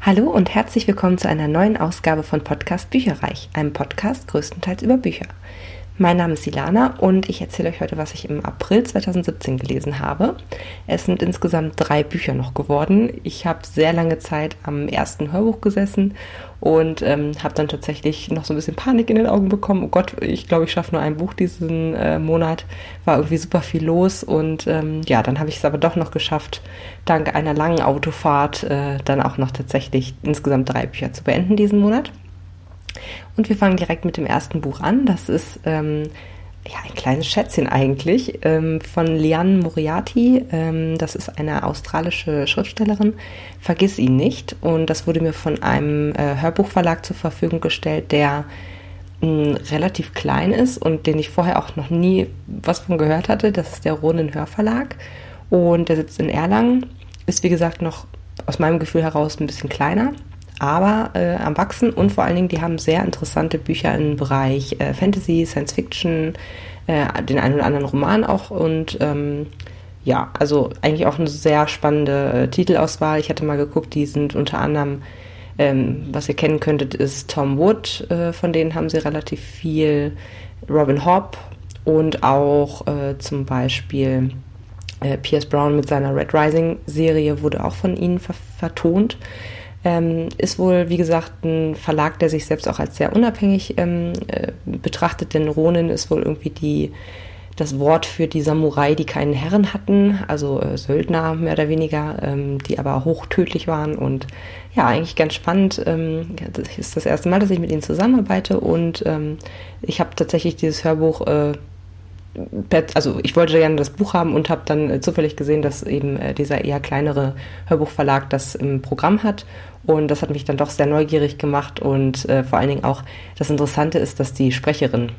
Hallo und herzlich willkommen zu einer neuen Ausgabe von Podcast Bücherreich, einem Podcast größtenteils über Bücher. Mein Name ist Ilana und ich erzähle euch heute, was ich im April 2017 gelesen habe. Es sind insgesamt 3 Bücher noch geworden. Ich habe sehr lange Zeit am ersten Hörbuch gesessen und habe dann tatsächlich noch so ein bisschen Panik in den Augen bekommen. Oh Gott, ich glaube, ich schaffe nur ein Buch diesen Monat. War irgendwie super viel los und dann habe ich es aber doch noch geschafft, dank einer langen Autofahrt dann auch noch tatsächlich insgesamt 3 Bücher zu beenden diesen Monat. Und wir fangen direkt mit dem ersten Buch an. Das ist ein kleines Schätzchen eigentlich von Liane Moriarty. Das ist eine australische Schriftstellerin. Vergiss ihn nicht. Und das wurde mir von einem Hörbuchverlag zur Verfügung gestellt, der relativ klein ist und den ich vorher auch noch nie was von gehört hatte. Das ist der Ronin Hörverlag. Und der sitzt in Erlangen. Ist wie gesagt noch aus meinem Gefühl heraus ein bisschen kleiner, aber am Wachsen, und vor allen Dingen, die haben sehr interessante Bücher im Bereich Fantasy, Science Fiction, den einen oder anderen Roman auch und also eigentlich auch eine sehr spannende Titelauswahl. Ich hatte mal geguckt, die sind unter anderem, was ihr kennen könntet, ist Tom Wood, von denen haben sie relativ viel, Robin Hobb und auch zum Beispiel Pierce Brown mit seiner Red Rising Serie wurde auch von ihnen vertont. Ist wohl, wie gesagt, ein Verlag, der sich selbst auch als sehr unabhängig betrachtet, denn Ronin ist wohl irgendwie das Wort für die Samurai, die keinen Herren hatten, also Söldner mehr oder weniger, die aber hochtödlich waren und ja, eigentlich ganz spannend. Das ist das erste Mal, dass ich mit ihnen zusammenarbeite und ich habe tatsächlich dieses Hörbuch ich wollte gerne das Buch haben und habe dann zufällig gesehen, dass eben dieser eher kleinere Hörbuchverlag das im Programm hat und das hat mich dann doch sehr neugierig gemacht und vor allen Dingen auch das Interessante ist, dass die Sprecherin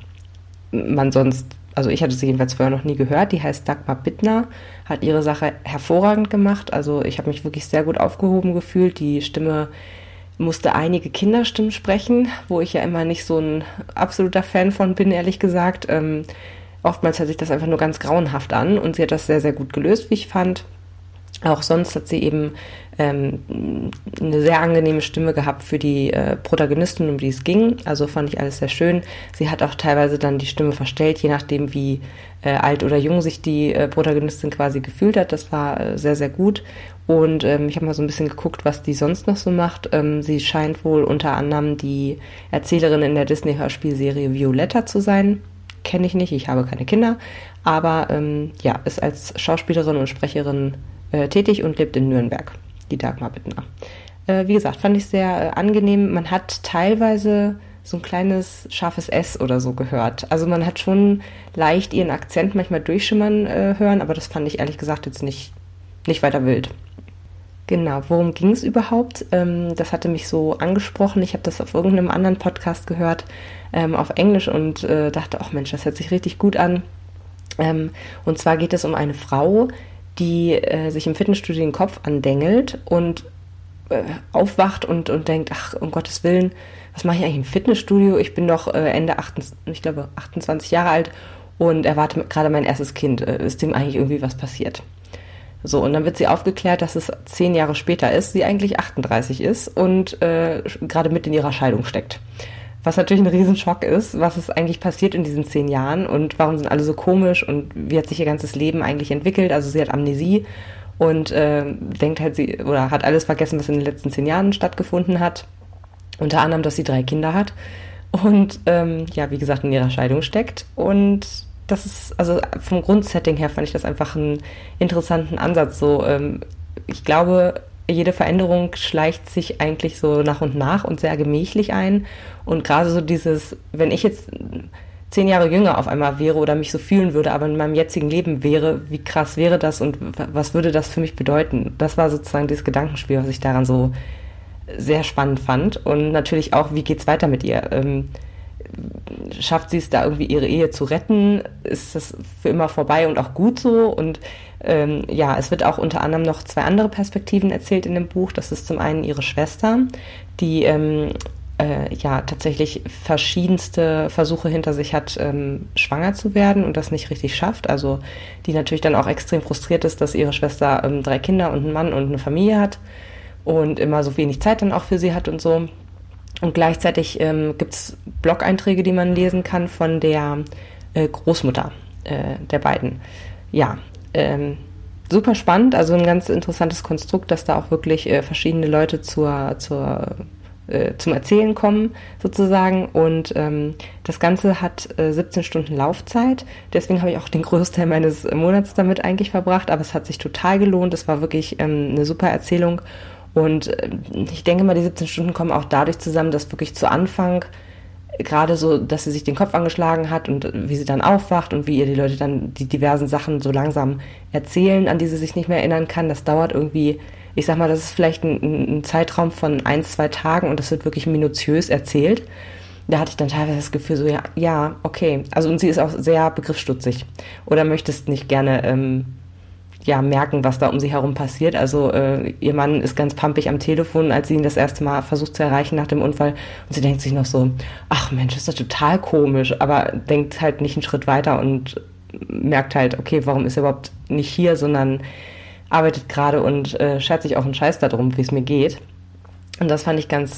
ich hatte sie jedenfalls vorher noch nie gehört, die heißt Dagmar Bittner, hat ihre Sache hervorragend gemacht, also ich habe mich wirklich sehr gut aufgehoben gefühlt, die Stimme musste einige Kinderstimmen sprechen, wo ich ja immer nicht so ein absoluter Fan von bin, ehrlich gesagt. Oftmals hört sich das einfach nur ganz grauenhaft an und sie hat das sehr, sehr gut gelöst, wie ich fand. Auch sonst hat sie eben eine sehr angenehme Stimme gehabt für die Protagonistin, um die es ging. Also fand ich alles sehr schön. Sie hat auch teilweise dann die Stimme verstellt, je nachdem wie alt oder jung sich die Protagonistin quasi gefühlt hat. Das war sehr, sehr gut. Und ich habe mal so ein bisschen geguckt, was die sonst noch so macht. Sie scheint wohl unter anderem die Erzählerin in der Disney-Hörspielserie Violetta zu sein. Kenne ich nicht, ich habe keine Kinder, aber ist als Schauspielerin und Sprecherin tätig und lebt in Nürnberg, die Dagmar Bittner. Wie gesagt, fand ich sehr angenehm. Man hat teilweise so ein kleines scharfes S oder so gehört. Also man hat schon leicht ihren Akzent manchmal durchschimmern hören, aber das fand ich ehrlich gesagt jetzt nicht weiter wild. Genau, worum ging es überhaupt? Das hatte mich so angesprochen. Ich habe das auf irgendeinem anderen Podcast gehört, auf Englisch und dachte, ach Mensch, das hört sich richtig gut an. Und zwar geht es um eine Frau, die sich im Fitnessstudio den Kopf andengelt und aufwacht und denkt, ach, um Gottes Willen, was mache ich eigentlich im Fitnessstudio? Ich bin doch Ende 28 Jahre alt und erwarte gerade mein erstes Kind. Ist dem eigentlich irgendwie was passiert? So, und dann wird sie aufgeklärt, dass es 10 Jahre später ist, sie eigentlich 38 ist und gerade mit in ihrer Scheidung steckt. Was natürlich ein Riesenschock ist, was ist eigentlich passiert in diesen 10 Jahren und warum sind alle so komisch und wie hat sich ihr ganzes Leben eigentlich entwickelt. Also sie hat Amnesie und denkt halt, hat alles vergessen, was in den letzten 10 Jahren stattgefunden hat. Unter anderem, dass sie 3 Kinder hat und wie gesagt, in ihrer Scheidung steckt. Und das ist, also vom Grundsetting her fand ich das einfach einen interessanten Ansatz. So, ich glaube, jede Veränderung schleicht sich eigentlich so nach und nach und sehr gemächlich ein. Und gerade so dieses, wenn ich jetzt 10 Jahre jünger auf einmal wäre oder mich so fühlen würde, aber in meinem jetzigen Leben wäre, wie krass wäre das und was würde das für mich bedeuten? Das war sozusagen dieses Gedankenspiel, was ich daran so sehr spannend fand. Und natürlich auch, wie geht's weiter mit ihr? Schafft sie es da irgendwie, ihre Ehe zu retten? Ist das für immer vorbei und auch gut so? Und es wird auch unter anderem noch 2 andere Perspektiven erzählt in dem Buch. Das ist zum einen ihre Schwester, die tatsächlich verschiedenste Versuche hinter sich hat, schwanger zu werden und das nicht richtig schafft. Also die natürlich dann auch extrem frustriert ist, dass ihre Schwester 3 Kinder und einen Mann und eine Familie hat. und immer so wenig Zeit dann auch für sie hat und so. Und gleichzeitig gibt es Blog-Einträge, die man lesen kann von der Großmutter der beiden. Ja, super spannend, also ein ganz interessantes Konstrukt, dass da auch wirklich verschiedene Leute zum Erzählen kommen, sozusagen. Und das Ganze hat 17 Stunden Laufzeit. Deswegen habe ich auch den Großteil meines Monats damit eigentlich verbracht. Aber es hat sich total gelohnt. Es war wirklich eine super Erzählung. Und ich denke mal, die 17 Stunden kommen auch dadurch zusammen, dass wirklich zu Anfang gerade so, dass sie sich den Kopf angeschlagen hat und wie sie dann aufwacht und wie ihr die Leute dann die diversen Sachen so langsam erzählen, an die sie sich nicht mehr erinnern kann. Das dauert irgendwie, ich sag mal, das ist vielleicht ein Zeitraum von 1-2 Tagen und das wird wirklich minutiös erzählt. Da hatte ich dann teilweise das Gefühl so, ja, okay. Also und sie ist auch sehr begriffsstutzig oder möchtest nicht gerne merken, was da um sie herum passiert. Also ihr Mann ist ganz pampig am Telefon, als sie ihn das erste Mal versucht zu erreichen nach dem Unfall. Und sie denkt sich noch so, ach Mensch, ist das total komisch, aber denkt halt nicht einen Schritt weiter und merkt halt, okay, warum ist er überhaupt nicht hier, sondern arbeitet gerade und schert sich auch einen Scheiß darum, wie es mir geht. Und das fand ich ganz,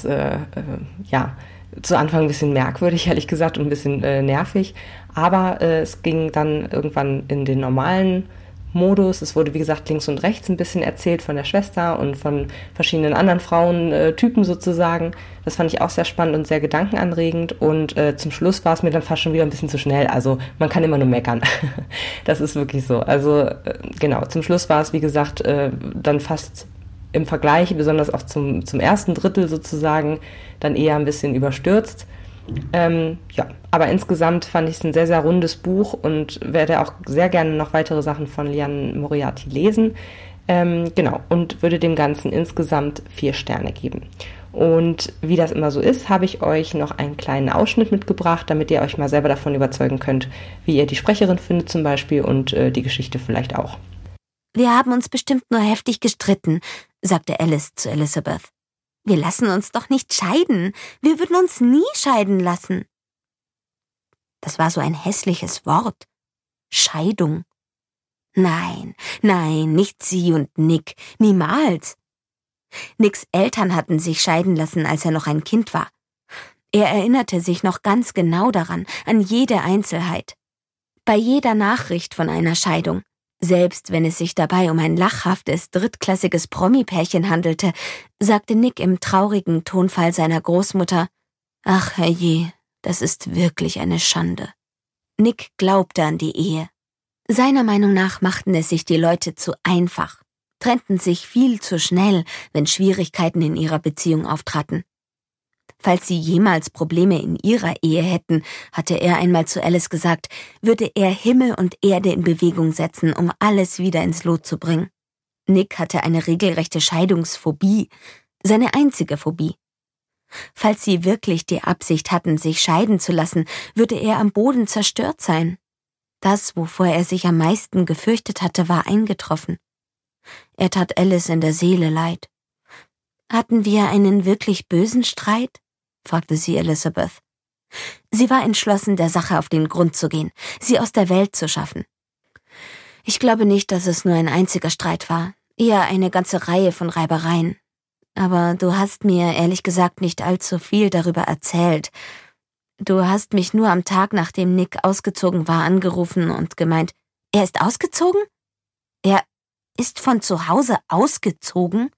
zu Anfang ein bisschen merkwürdig, ehrlich gesagt, und ein bisschen nervig. Aber es ging dann irgendwann in den normalen Modus. Es wurde, wie gesagt, links und rechts ein bisschen erzählt von der Schwester und von verschiedenen anderen Frauentypen sozusagen. Das fand ich auch sehr spannend und sehr gedankenanregend. Und zum Schluss war es mir dann fast schon wieder ein bisschen zu schnell. Also man kann immer nur meckern. Das ist wirklich so. Also genau, zum Schluss war es, wie gesagt, dann fast im Vergleich, besonders auch zum ersten Drittel sozusagen, dann eher ein bisschen überstürzt. Aber insgesamt fand ich es ein sehr, sehr rundes Buch und werde auch sehr gerne noch weitere Sachen von Liane Moriarty lesen. Und würde dem Ganzen insgesamt 4 Sterne geben. Und wie das immer so ist, habe ich euch noch einen kleinen Ausschnitt mitgebracht, damit ihr euch mal selber davon überzeugen könnt, wie ihr die Sprecherin findet zum Beispiel und die Geschichte vielleicht auch. Wir haben uns bestimmt nur heftig gestritten, sagte Alice zu Elizabeth. Wir lassen uns doch nicht scheiden. Wir würden uns nie scheiden lassen. Das war so ein hässliches Wort. Scheidung. Nein, nicht sie und Nick. Niemals. Nicks Eltern hatten sich scheiden lassen, als er noch ein Kind war. Er erinnerte sich noch ganz genau daran, an jede Einzelheit. Bei jeder Nachricht von einer Scheidung. Selbst wenn es sich dabei um ein lachhaftes, drittklassiges Promi-Pärchen handelte, sagte Nick im traurigen Tonfall seiner Großmutter, »Ach, herrje, das ist wirklich eine Schande.« Nick glaubte an die Ehe. Seiner Meinung nach machten es sich die Leute zu einfach, trennten sich viel zu schnell, wenn Schwierigkeiten in ihrer Beziehung auftraten. Falls sie jemals Probleme in ihrer Ehe hätten, hatte er einmal zu Alice gesagt, würde er Himmel und Erde in Bewegung setzen, um alles wieder ins Lot zu bringen. Nick hatte eine regelrechte Scheidungsphobie, seine einzige Phobie. Falls sie wirklich die Absicht hatten, sich scheiden zu lassen, würde er am Boden zerstört sein. Das, wovor er sich am meisten gefürchtet hatte, war eingetroffen. Er tat Alice in der Seele leid. »Hatten wir einen wirklich bösen Streit?« fragte sie Elizabeth. Sie war entschlossen, der Sache auf den Grund zu gehen, sie aus der Welt zu schaffen. »Ich glaube nicht, dass es nur ein einziger Streit war, eher eine ganze Reihe von Reibereien. Aber du hast mir ehrlich gesagt nicht allzu viel darüber erzählt. Du hast mich nur am Tag, nachdem Nick ausgezogen war, angerufen und gemeint, er ist ausgezogen? Er ist von zu Hause ausgezogen?«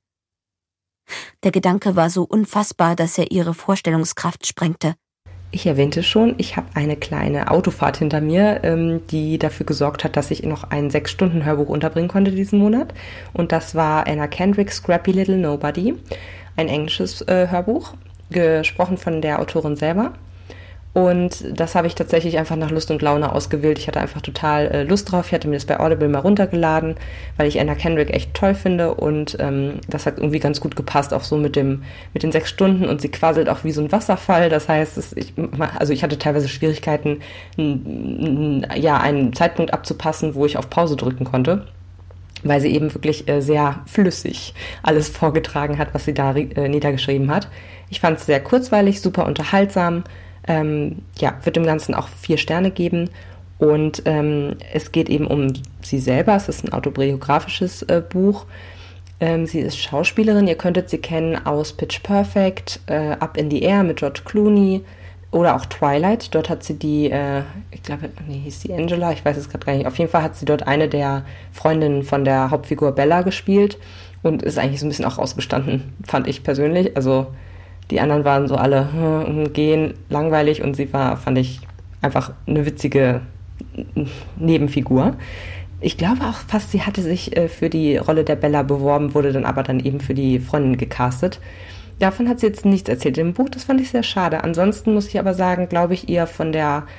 Der Gedanke war so unfassbar, dass er ihre Vorstellungskraft sprengte. Ich erwähnte schon, ich habe eine kleine Autofahrt hinter mir, die dafür gesorgt hat, dass ich noch ein 6-Stunden-Hörbuch unterbringen konnte diesen Monat. Und das war Anna Kendricks Scrappy Little Nobody, ein englisches Hörbuch, gesprochen von der Autorin selber. Und das habe ich tatsächlich einfach nach Lust und Laune ausgewählt. Ich hatte einfach total Lust drauf. Ich hatte mir das bei Audible mal runtergeladen, weil ich Anna Kendrick echt toll finde. Und das hat irgendwie ganz gut gepasst, auch so mit den 6 Stunden. Und sie quasselt auch wie so ein Wasserfall. Das heißt, ich hatte teilweise Schwierigkeiten, einen Zeitpunkt abzupassen, wo ich auf Pause drücken konnte, weil sie eben wirklich sehr flüssig alles vorgetragen hat, was sie da niedergeschrieben hat. Ich fand es sehr kurzweilig, super unterhaltsam. Wird dem Ganzen auch 4 Sterne geben. Und es geht eben um sie selber. Es ist ein autobiografisches Buch. Sie ist Schauspielerin, ihr könntet sie kennen aus Pitch Perfect, Up in the Air mit George Clooney oder auch Twilight. Dort hat sie ich glaube, hieß sie Angela, ich weiß es gerade gar nicht. Auf jeden Fall hat sie dort eine der Freundinnen von der Hauptfigur Bella gespielt und ist eigentlich so ein bisschen auch ausgestanden, fand ich persönlich. Also die anderen waren so alle gehen, langweilig und sie war, fand ich, einfach eine witzige Nebenfigur. Ich glaube auch fast, sie hatte sich für die Rolle der Bella beworben, wurde dann aber dann eben für die Freundin gecastet. Davon hat sie jetzt nichts erzählt im Buch, das fand ich sehr schade. Ansonsten muss ich aber sagen, glaube ich ihr von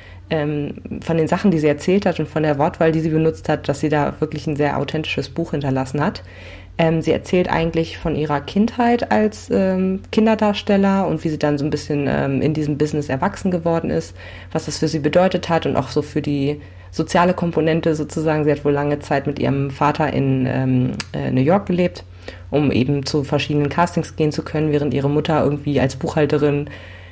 den Sachen, die sie erzählt hat und von der Wortwahl, die sie benutzt hat, dass sie da wirklich ein sehr authentisches Buch hinterlassen hat. Sie erzählt eigentlich von ihrer Kindheit als Kinderdarsteller und wie sie dann so ein bisschen in diesem Business erwachsen geworden ist, was das für sie bedeutet hat und auch so für die soziale Komponente sozusagen. Sie hat wohl lange Zeit mit ihrem Vater in New York gelebt, um eben zu verschiedenen Castings gehen zu können, während ihre Mutter irgendwie als Buchhalterin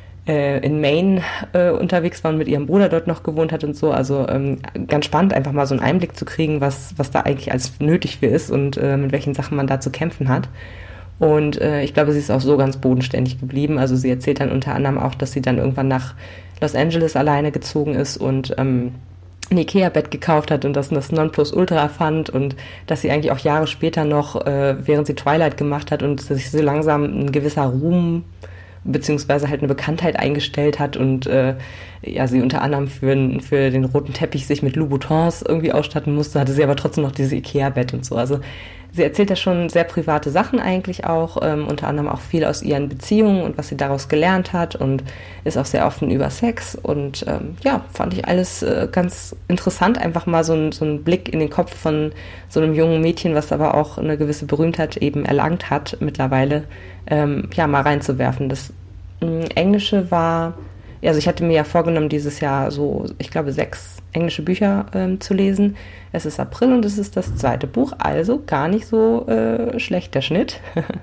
in Maine unterwegs war und mit ihrem Bruder dort noch gewohnt hat und so. Also ganz spannend, einfach mal so einen Einblick zu kriegen, was da eigentlich alles nötig für ist und mit welchen Sachen man da zu kämpfen hat. Und ich glaube, sie ist auch so ganz bodenständig geblieben. Also sie erzählt dann unter anderem auch, dass sie dann irgendwann nach Los Angeles alleine gezogen ist und ein Ikea-Bett gekauft hat und das Nonplusultra fand und dass sie eigentlich auch Jahre später noch, während sie Twilight gemacht hat und sich so langsam ein gewisser Ruhm beziehungsweise halt eine Bekanntheit eingestellt hat und sie unter anderem für den roten Teppich sich mit Louboutins irgendwie ausstatten musste, hatte sie aber trotzdem noch dieses Ikea-Bett und so. Also sie erzählt da schon sehr private Sachen eigentlich auch, unter anderem auch viel aus ihren Beziehungen und was sie daraus gelernt hat und ist auch sehr offen über Sex und fand ich alles ganz interessant, einfach mal so ein Blick in den Kopf von so einem jungen Mädchen, was aber auch eine gewisse Berühmtheit eben erlangt hat mittlerweile, mal reinzuwerfen. Das Englische war, also ich hatte mir ja vorgenommen, dieses Jahr so, ich glaube, 6 englische Bücher zu lesen. Es ist April und es ist das 2. Buch, also gar nicht so schlecht der Schnitt.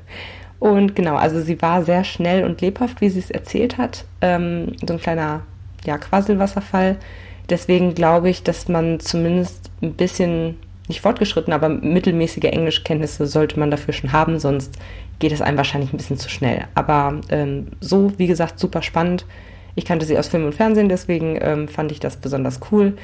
Und genau, also sie war sehr schnell und lebhaft, wie sie es erzählt hat. So ein kleiner, Quasselwasserfall. Deswegen glaube ich, dass man zumindest ein bisschen, nicht fortgeschritten, aber mittelmäßige Englischkenntnisse sollte man dafür schon haben, sonst geht es einem wahrscheinlich ein bisschen zu schnell. Aber so, wie gesagt, super spannend. Ich kannte sie aus Film und Fernsehen, deswegen fand ich das besonders cool.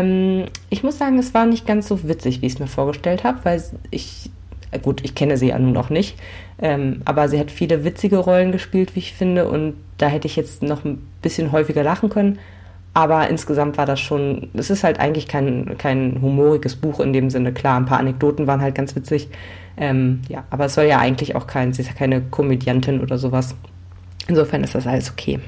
Ich muss sagen, es war nicht ganz so witzig, wie ich es mir vorgestellt habe, weil ich kenne sie ja nun noch nicht, aber sie hat viele witzige Rollen gespielt, wie ich finde, und da hätte ich jetzt noch ein bisschen häufiger lachen können. Aber insgesamt war das schon, es ist halt eigentlich kein humoriges Buch in dem Sinne. Klar, ein paar Anekdoten waren halt ganz witzig. Aber es soll ja eigentlich auch sie ist ja keine Komödiantin oder sowas. Insofern ist das alles okay.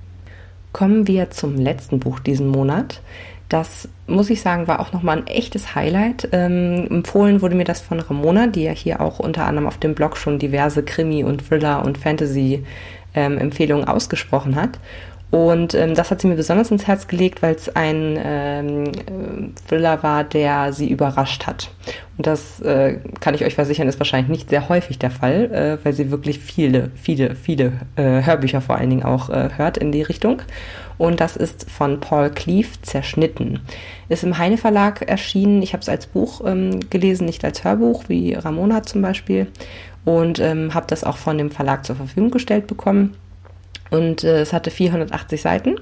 Kommen wir zum letzten Buch diesen Monat. Das, muss ich sagen, war auch nochmal ein echtes Highlight. Empfohlen wurde mir das von Ramona, die ja hier auch unter anderem auf dem Blog schon diverse Krimi- und Thriller- und Fantasy-Empfehlungen ausgesprochen hat. Und das hat sie mir besonders ins Herz gelegt, weil es ein Thriller war, der sie überrascht hat. Und das kann ich euch versichern, ist wahrscheinlich nicht sehr häufig der Fall, weil sie wirklich viele Hörbücher vor allen Dingen auch hört in die Richtung. Und das ist von Paul Cleave, Zerschnitten. Ist im Heine Verlag erschienen. Ich habe es als Buch gelesen, nicht als Hörbuch, wie Ramona zum Beispiel. Und habe das auch von dem Verlag zur Verfügung gestellt bekommen. Und es hatte 480 Seiten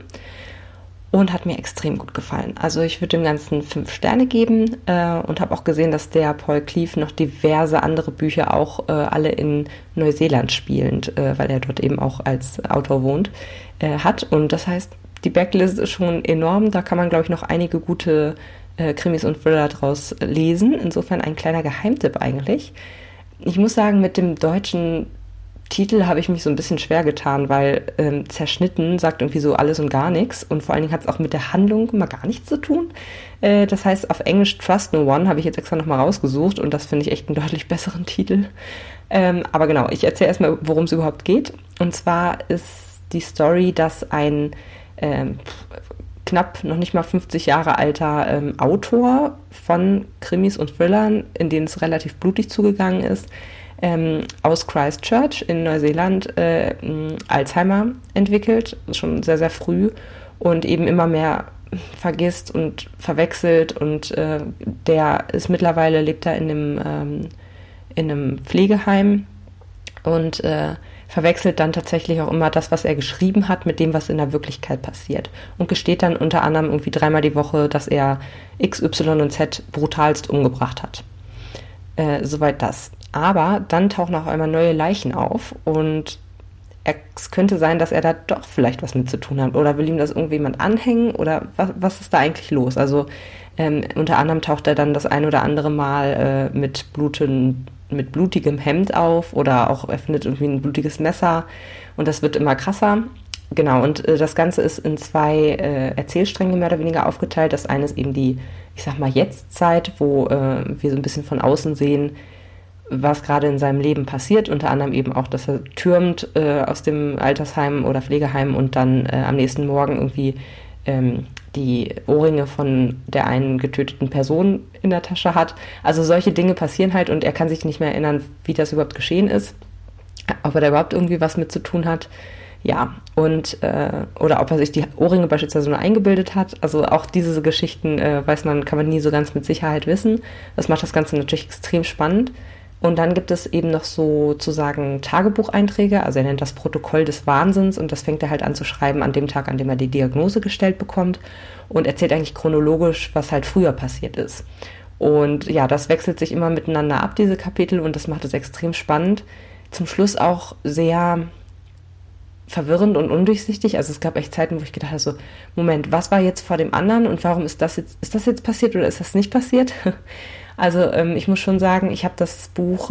und hat mir extrem gut gefallen. Also ich würde dem Ganzen 5 Sterne geben und habe auch gesehen, dass der Paul Cleave noch diverse andere Bücher auch alle in Neuseeland spielend, weil er dort eben auch als Autor wohnt, hat. Und das heißt, die Backlist ist schon enorm. Da kann man, glaube ich, noch einige gute Krimis und Thriller draus lesen. Insofern ein kleiner Geheimtipp eigentlich. Ich muss sagen, mit dem deutschen Titel habe ich mich so ein bisschen schwer getan, weil Zerschnitten sagt irgendwie so alles und gar nichts und vor allen Dingen hat es auch mit der Handlung mal gar nichts zu tun. Das heißt auf Englisch Trust No One habe ich jetzt extra nochmal rausgesucht und das finde ich echt einen deutlich besseren Titel. Aber genau, ich erzähle erstmal, worum es überhaupt geht. Und zwar ist die Story, dass ein knapp noch nicht mal 50 Jahre alter Autor von Krimis und Thrillern, in denen es relativ blutig zugegangen ist, aus Christchurch in Neuseeland Alzheimer entwickelt, schon sehr, sehr früh und eben immer mehr vergisst und verwechselt und der ist mittlerweile, lebt er in in einem Pflegeheim und verwechselt dann tatsächlich auch immer das, was er geschrieben hat, mit dem, was in der Wirklichkeit passiert. Und gesteht dann unter anderem irgendwie 3-mal die Woche, dass er X, Y und Z brutalst umgebracht hat. Soweit das. Aber dann tauchen auch einmal neue Leichen auf und es könnte sein, dass er da doch vielleicht was mit zu tun hat. Oder will ihm das irgendjemand anhängen? Oder was ist da eigentlich los? Also unter anderem taucht er dann das ein oder andere Mal mit blutigem Hemd auf oder auch er findet irgendwie ein blutiges Messer und das wird immer krasser. Genau, und das Ganze ist in 2 Erzählstränge mehr oder weniger aufgeteilt. Das eine ist eben die, ich sag mal, Jetztzeit, wo wir so ein bisschen von außen sehen, was gerade in seinem Leben passiert. Unter anderem eben auch, dass er türmt aus dem Altersheim oder Pflegeheim und dann am nächsten Morgen irgendwie die Ohrringe von der einen getöteten Person in der Tasche hat. Also solche Dinge passieren halt und er kann sich nicht mehr erinnern, wie das überhaupt geschehen ist, ob er da überhaupt irgendwie was mit zu tun hat. Ja, und oder ob er sich die Ohrringe beispielsweise nur eingebildet hat. Also auch diese Geschichten kann man nie so ganz mit Sicherheit wissen. Das macht das Ganze natürlich extrem spannend. Und dann gibt es eben noch sozusagen Tagebucheinträge, also er nennt das Protokoll des Wahnsinns und das fängt er halt an zu schreiben an dem Tag, an dem er die Diagnose gestellt bekommt und erzählt eigentlich chronologisch, was halt früher passiert ist. Und ja, das wechselt sich immer miteinander ab, diese Kapitel, und das macht es extrem spannend. Zum Schluss auch sehr verwirrend und undurchsichtig. Also es gab echt Zeiten, wo ich gedacht habe, so, Moment, was war jetzt vor dem anderen und warum ist das jetzt passiert oder ist das nicht passiert? Also ich muss schon sagen, ich habe das Buch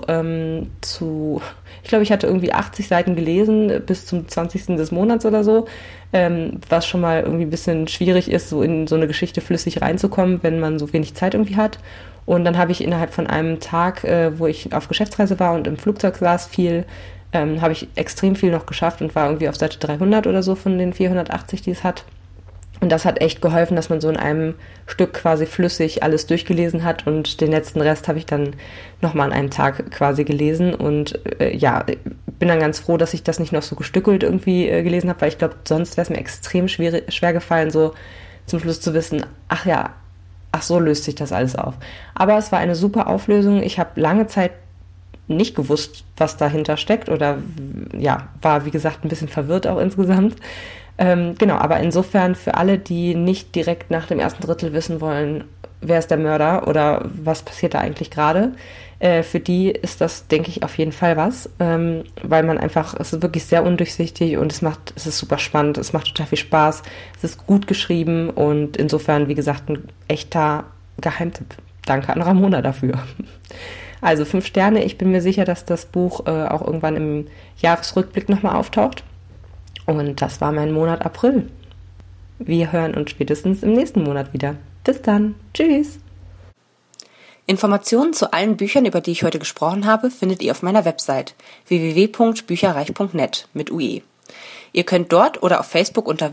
ich glaube, ich hatte irgendwie 80 Seiten gelesen bis zum 20. des Monats oder so, was schon mal irgendwie ein bisschen schwierig ist, so in so eine Geschichte flüssig reinzukommen, wenn man so wenig Zeit irgendwie hat. Und dann habe ich innerhalb von einem Tag, wo ich auf Geschäftsreise war und im Flugzeug saß, habe ich extrem viel noch geschafft und war irgendwie auf Seite 300 oder so von den 480, die es hat. Und das hat echt geholfen, dass man so in einem Stück quasi flüssig alles durchgelesen hat und den letzten Rest habe ich dann nochmal an einem Tag quasi gelesen und bin dann ganz froh, dass ich das nicht noch so gestückelt irgendwie gelesen habe, weil ich glaube, sonst wäre es mir extrem schwer gefallen, so zum Schluss zu wissen, ach so löst sich das alles auf. Aber es war eine super Auflösung. Ich habe lange Zeit nicht gewusst, was dahinter steckt oder war, wie gesagt, ein bisschen verwirrt auch insgesamt. Aber insofern für alle, die nicht direkt nach dem ersten Drittel wissen wollen, wer ist der Mörder oder was passiert da eigentlich gerade, für die ist das, denke ich, auf jeden Fall was, weil man einfach, es ist wirklich sehr undurchsichtig und es ist super spannend, es macht total viel Spaß, es ist gut geschrieben und insofern, wie gesagt, ein echter Geheimtipp. Danke an Ramona dafür. Also 5 Sterne, ich bin mir sicher, dass das Buch auch irgendwann im Jahresrückblick nochmal auftaucht. Und das war mein Monat April. Wir hören uns spätestens im nächsten Monat wieder. Bis dann. Tschüss. Informationen zu allen Büchern, über die ich heute gesprochen habe, findet ihr auf meiner Website www.bücherreich.net mit UE. Ihr könnt dort oder auf Facebook unter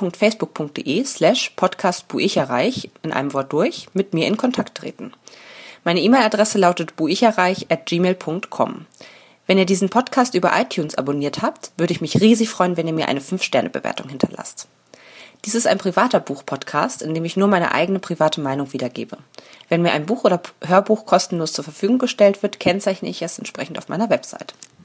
www.facebook.de/podcastbuicherreich in einem Wort durch mit mir in Kontakt treten. Meine E-Mail-Adresse lautet buicherreich@gmail.com. Wenn ihr diesen Podcast über iTunes abonniert habt, würde ich mich riesig freuen, wenn ihr mir eine 5-Sterne-Bewertung hinterlasst. Dies ist ein privater Buch-Podcast, in dem ich nur meine eigene private Meinung wiedergebe. Wenn mir ein Buch oder Hörbuch kostenlos zur Verfügung gestellt wird, kennzeichne ich es entsprechend auf meiner Website.